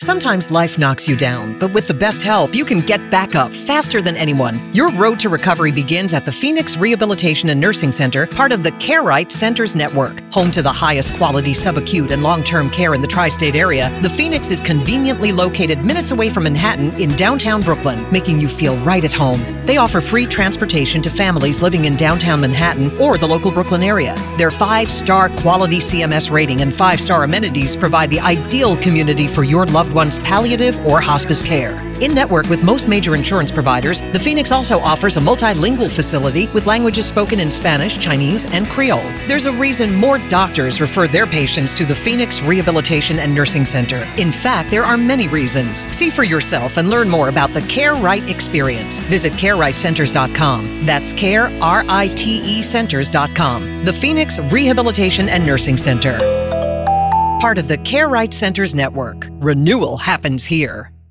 Sometimes life knocks you down, but with the best help, you can get back up faster than anyone. Your road to recovery begins at the Phoenix Rehabilitation and Nursing Center, part of the CareRight Centers Network. Home to the highest quality subacute and long-term care in the tri-state area, the Phoenix is conveniently located minutes away from Manhattan in downtown Brooklyn, making you feel right at home. They offer free transportation to families living in downtown Manhattan or the local Brooklyn area. Their 5-star quality CMS rating and 5-star amenities provide the ideal community for your loved one's palliative or hospice care. In network with most major insurance providers, the Phoenix also offers a multilingual facility with languages spoken in Spanish, Chinese, and Creole. There's a reason more doctors refer their patients to the Phoenix Rehabilitation and Nursing Center. In fact, there are many reasons. See for yourself and learn more about the CareRight experience. Visit CareRightCenters.com. That's CareRITE Centers.com. The Phoenix Rehabilitation and Nursing Center. Part of the CareRight Centers Network. Renewal happens here.